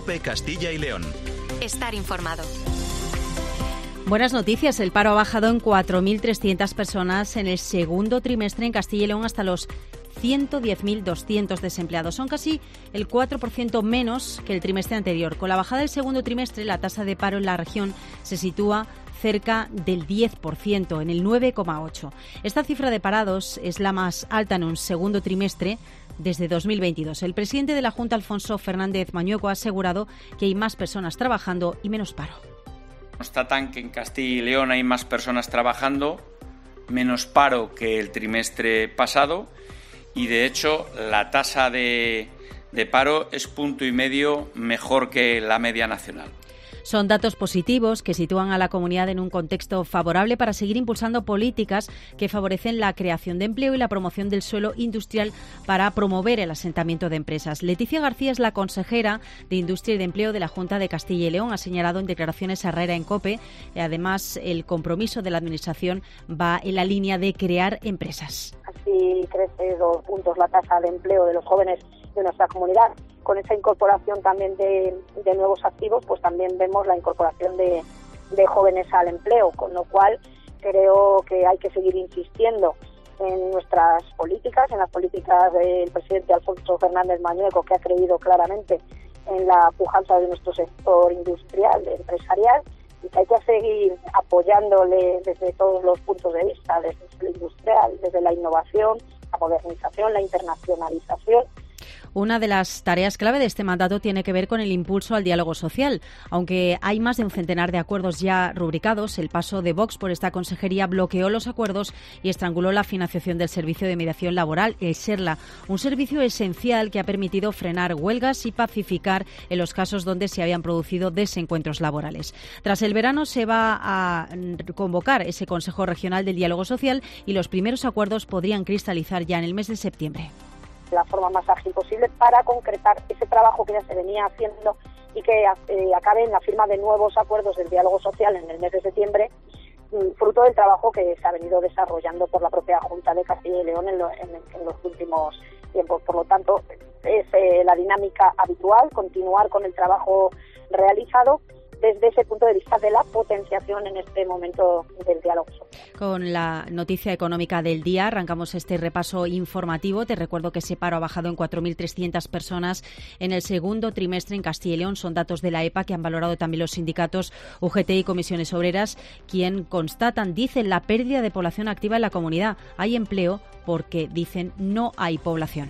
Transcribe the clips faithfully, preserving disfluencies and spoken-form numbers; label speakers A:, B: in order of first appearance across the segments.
A: COPE Castilla y León.
B: Estar informado.
C: Buenas noticias. El paro ha bajado en cuatro mil trescientas personas en el segundo trimestre en Castilla y León hasta los ciento diez mil doscientos desempleados. Son casi el cuatro por ciento menos que el trimestre anterior. Con la bajada del segundo trimestre, la tasa de paro en la región se sitúa cerca del diez por ciento, en el nueve coma ocho por ciento. Esta cifra de parados es la más alta en un segundo trimestre desde dos mil veintidós. El presidente de la Junta, Alfonso Fernández Mañueco, ha asegurado que hay más personas trabajando y menos paro.
D: Constatan que en Castilla y León hay más personas trabajando, menos paro que el trimestre pasado y, de hecho, la tasa de, de paro es punto y medio mejor que la media nacional.
C: Son datos positivos que sitúan a la comunidad en un contexto favorable para seguir impulsando políticas que favorecen la creación de empleo y la promoción del suelo industrial para promover el asentamiento de empresas. Leticia García es la consejera de Industria y de Empleo de la Junta de Castilla y León. Ha señalado en declaraciones a Herrera en COPE. Además, el compromiso de la Administración va en la línea de crear empresas.
E: Así crece dos puntos la tasa de empleo de los jóvenes de nuestra comunidad. Con esa incorporación también de, de nuevos activos, pues también vemos la incorporación de, de jóvenes al empleo, con lo cual creo que hay que seguir insistiendo en nuestras políticas, en las políticas del presidente Alfonso Fernández Mañueco, que ha creído claramente en la pujanza de nuestro sector industrial, empresarial, y que hay que seguir apoyándole desde todos los puntos de vista, desde lo industrial, desde la innovación, la modernización, la internacionalización.
C: Una de las tareas clave de este mandato tiene que ver con el impulso al diálogo social. Aunque hay más de un centenar de acuerdos ya rubricados, el paso de Vox por esta consejería bloqueó los acuerdos y estranguló la financiación del servicio de mediación laboral, el SERLA, un servicio esencial que ha permitido frenar huelgas y pacificar en los casos donde se habían producido desencuentros laborales. Tras el verano se va a convocar ese Consejo Regional del Diálogo Social y los primeros acuerdos podrían cristalizar ya en el mes de septiembre.
E: La forma más ágil posible para concretar ese trabajo que ya se venía haciendo y que eh, acabe en la firma de nuevos acuerdos del diálogo social en el mes de septiembre, fruto del trabajo que se ha venido desarrollando por la propia Junta de Castilla y León en, lo, en, en los últimos tiempos. Por lo tanto, es eh, la dinámica habitual, continuar con el trabajo realizado desde ese punto de vista de la potenciación en este momento del diálogo social.
C: Con la noticia económica del día arrancamos este repaso informativo. Te recuerdo que ese paro ha bajado en cuatro mil trescientas personas en el segundo trimestre en Castilla y León. Son datos de la E P A que han valorado también los sindicatos U G T y Comisiones Obreras, quien constatan, dicen, la pérdida de población activa en la comunidad. Hay empleo porque, dicen, no hay población.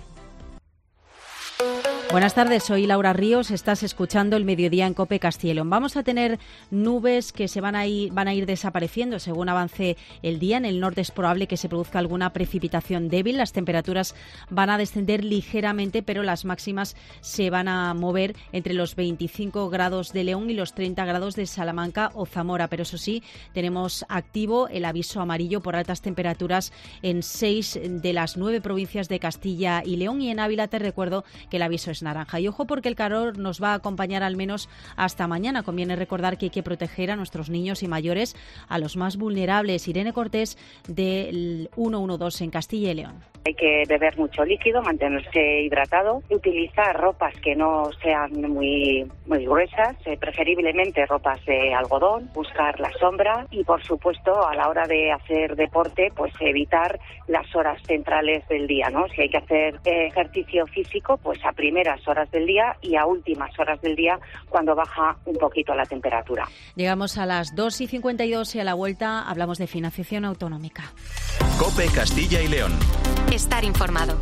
C: Buenas tardes, soy Laura Ríos, estás escuchando El Mediodía en COPE Castilla y León. Vamos a tener nubes que se van a ir, van a ir desapareciendo según avance el día. En el norte es probable que se produzca alguna precipitación débil. Las temperaturas van a descender ligeramente, pero las máximas se van a mover entre los veinticinco grados de León y los treinta grados de Salamanca o Zamora. Pero eso sí, tenemos activo el aviso amarillo por altas temperaturas en seis de las nueve provincias de Castilla y León, y en Ávila te recuerdo que el aviso es naranja. Y ojo, porque el calor nos va a acompañar al menos hasta mañana. Conviene recordar que hay que proteger a nuestros niños y mayores, a los más vulnerables. Irene Cortés, del ciento doce en Castilla y León.
F: Hay que beber mucho líquido, mantenerse hidratado, utilizar ropas que no sean muy, muy gruesas, eh, preferiblemente ropas de algodón, buscar la sombra y, por supuesto, a la hora de hacer deporte, pues evitar las horas centrales del día, ¿no? Si hay que hacer eh, ejercicio físico, pues a primeras horas del día y a últimas horas del día, cuando baja un poquito la temperatura.
C: Llegamos a las dos y cincuenta y dos y a la vuelta hablamos de financiación autonómica.
A: COPE Castilla y León.
B: Estar informado.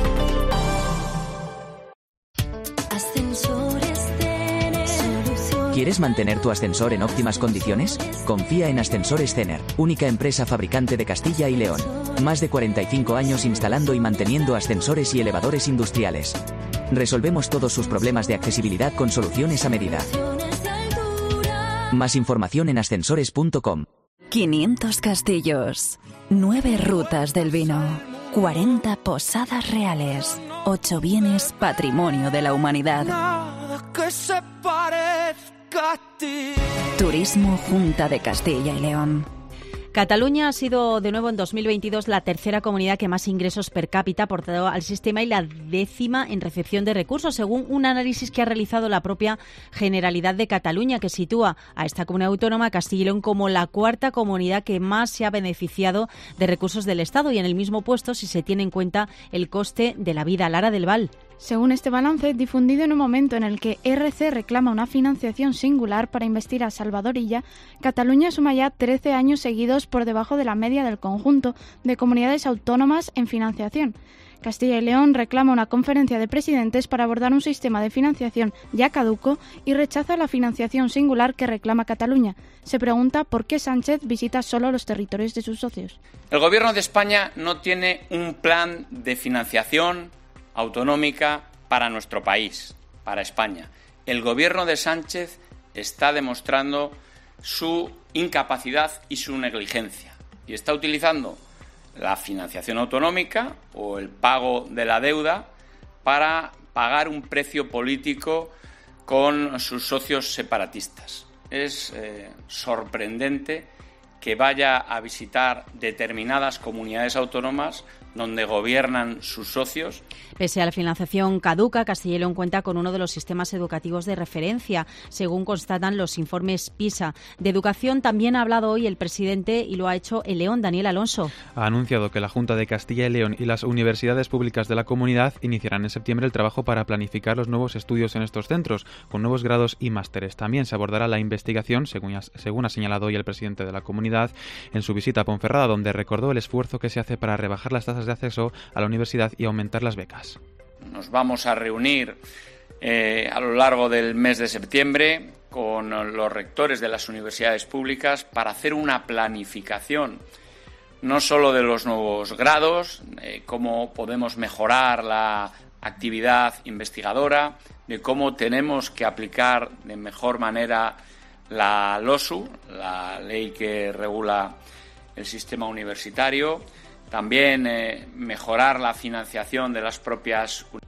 G: ¿Quieres mantener tu ascensor en óptimas condiciones? Confía en Ascensores Cener, única empresa fabricante de Castilla y León. Más de cuarenta y cinco años instalando y manteniendo ascensores y elevadores industriales. Resolvemos todos sus problemas de accesibilidad con soluciones a medida. Más información en ascensores punto com.
H: quinientos castillos, nueve rutas del vino, cuarenta posadas reales, ocho bienes patrimonio de la humanidad.
I: Que se parezca a ti.
H: Turismo Junta de Castilla y León.
C: Cataluña ha sido de nuevo en dos mil veintidós la tercera comunidad que más ingresos per cápita ha aportado al sistema y la décima en recepción de recursos, según un análisis que ha realizado la propia Generalidad de Cataluña, que sitúa a esta comunidad autónoma, Castilla y León, como la cuarta comunidad que más se ha beneficiado de recursos del Estado y en el mismo puesto si se tiene en cuenta el coste de la vida. Lara del Val.
I: Según este balance, difundido en un momento en el que R C reclama una financiación singular para investir a Salvador Illa, Cataluña suma ya trece años seguidos por debajo de la media del conjunto de comunidades autónomas en financiación. Castilla y León reclama una conferencia de presidentes para abordar un sistema de financiación ya caduco y rechaza la financiación singular que reclama Cataluña. Se pregunta por qué Sánchez visita solo los territorios de sus socios.
D: El Gobierno de España no tiene un plan de financiación autonómica para nuestro país, para España. El Gobierno de Sánchez está demostrando su incapacidad y su negligencia y está utilizando la financiación autonómica o el pago de la deuda para pagar un precio político con sus socios separatistas. Es eh, sorprendente que vaya a visitar determinadas comunidades autónomas donde gobiernan sus socios.
C: Pese a la financiación caduca, Castilla y León cuenta con uno de los sistemas educativos de referencia, según constatan los informes PISA. De educación también ha hablado hoy el presidente y lo ha hecho en León, Daniel Alonso.
J: Ha anunciado que la Junta de Castilla y León y las universidades públicas de la comunidad iniciarán en septiembre el trabajo para planificar los nuevos estudios en estos centros, con nuevos grados y másteres. También se abordará la investigación, según, según ha señalado hoy el presidente de la comunidad en su visita a Ponferrada, donde recordó el esfuerzo que se hace para rebajar las tasas de acceso a la universidad y aumentar las becas.
D: Nos vamos a reunir eh, a lo largo del mes de septiembre con los rectores de las universidades públicas para hacer una planificación no solo de los nuevos grados, de cómo podemos mejorar la actividad investigadora, de cómo tenemos que aplicar de mejor manera la LOSU, la ley que regula el sistema universitario, también eh, mejorar la financiación de las propias universidades.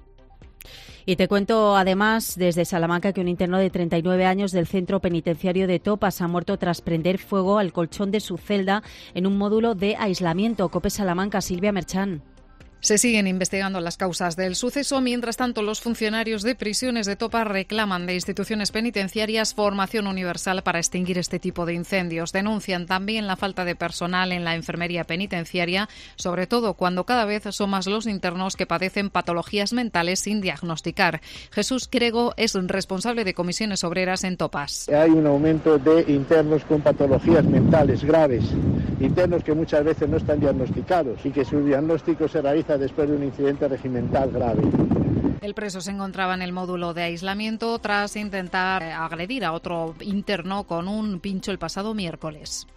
C: Y te cuento además desde Salamanca que un interno de treinta y nueve años del centro penitenciario de Topas ha muerto tras prender fuego al colchón de su celda en un módulo de aislamiento. COPE Salamanca, Silvia Merchán.
K: Se siguen investigando las causas del suceso. Mientras tanto, los funcionarios de prisiones de Topas reclaman de instituciones penitenciarias formación universal para extinguir este tipo de incendios. Denuncian también la falta de personal en la enfermería penitenciaria, sobre todo cuando cada vez son más los internos que padecen patologías mentales sin diagnosticar. Jesús Crego es responsable de comisiones obreras en Topas.
L: Hay un aumento de internos con patologías mentales graves, internos que muchas veces no están diagnosticados y que su diagnóstico se realiza después de un incidente regimental grave.
K: El preso se encontraba en el módulo de aislamiento tras intentar agredir a otro interno con un pincho el pasado miércoles.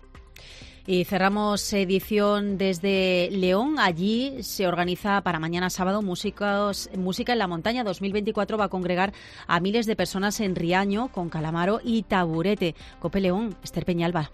C: Y cerramos edición desde León. Allí se organiza para mañana sábado músicos, Música en la Montaña dos mil veinticuatro. Va a congregar a miles de personas en Riaño con Calamaro y Taburete. COPE León, Esther Peñalba.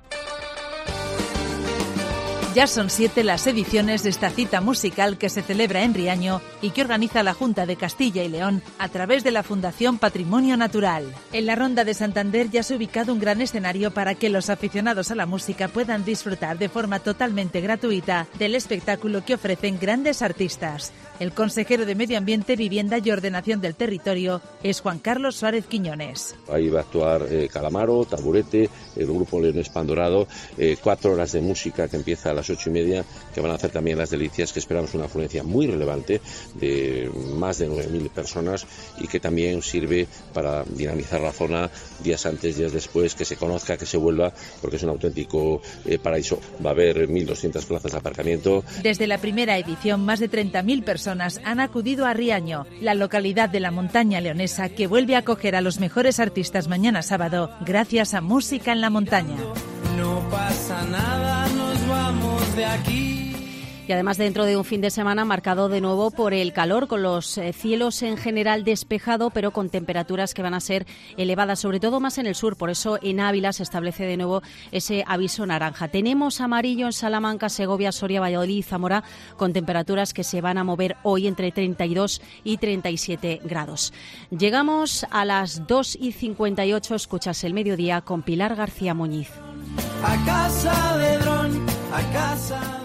M: Ya son siete las ediciones de esta cita musical que se celebra en Riaño y que organiza la Junta de Castilla y León a través de la Fundación Patrimonio Natural. En la Ronda de Santander ya se ha ubicado un gran escenario para que los aficionados a la música puedan disfrutar de forma totalmente gratuita del espectáculo que ofrecen grandes artistas. El consejero de Medio Ambiente, Vivienda y Ordenación del Territorio es Juan Carlos Suárez Quiñones.
N: Ahí va a actuar eh, Calamaro, Taburete, el grupo Leones Pandorado, eh, cuatro horas de música que empieza a las ocho y media, que van a hacer también Las Delicias, que esperamos una afluencia muy relevante de más de nueve mil personas y que también sirve para dinamizar la zona días antes, días después, que se conozca, que se vuelva, porque es un auténtico eh, paraíso. Va a haber mil doscientas plazas de aparcamiento.
M: Desde la primera edición, más de treinta mil personas han acudido a Riaño, la localidad de la montaña leonesa que vuelve a acoger a los mejores artistas mañana sábado gracias a Música en la Montaña.
O: No pasa nada, nos vamos de aquí.
C: Y además dentro de un fin de semana marcado de nuevo por el calor, con los cielos en general despejado, pero con temperaturas que van a ser elevadas, sobre todo más en el sur. Por eso en Ávila se establece de nuevo ese aviso naranja. Tenemos amarillo en Salamanca, Segovia, Soria, Valladolid y Zamora, con temperaturas que se van a mover hoy entre treinta y dos y treinta y siete grados. Llegamos a las dos y cincuenta y ocho. Escuchas El Mediodía con Pilar García Muñiz.
O: A casa de dron. a casa.